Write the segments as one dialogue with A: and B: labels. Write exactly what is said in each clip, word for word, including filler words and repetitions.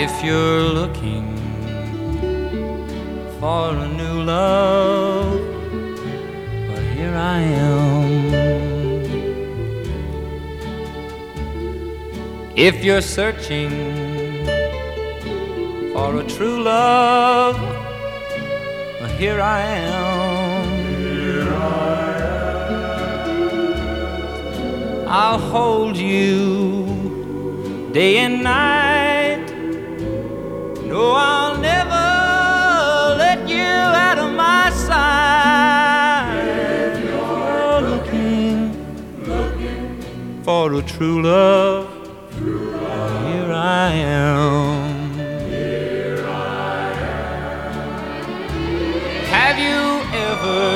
A: If you're looking for a new love, well, here I am. If you're searching for a true love, well, here I am.
B: Here I am.
A: I'll hold you day and night. No, I'll never let you out of my sight.
B: If you're looking, looking
A: for a true love,
B: true love,
A: here I am.
B: here I am.
A: Have you ever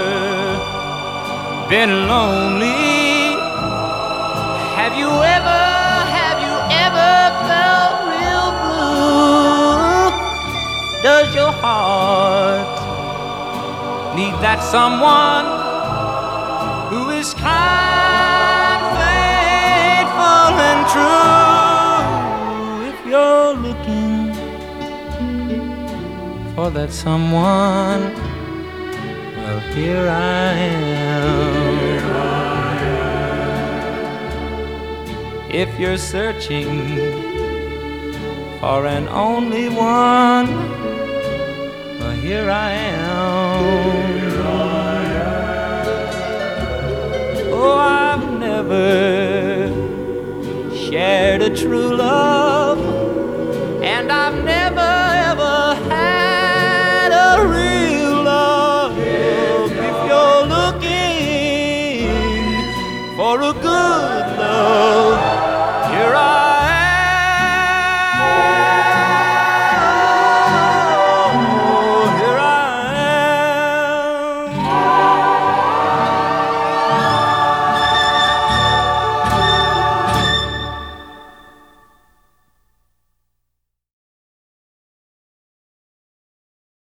A: been lonely? Have you ever, have you ever felt real blue? Does your heart need that someone who is kind, faithful, and true? If you're looking for that someone, well, here I am.
B: Here I
A: If you're searching for an only one, well, here I am.
B: Here I am.
A: Oh, I've never shared a true love, and I've never ever had a real love. If you're looking for a good love,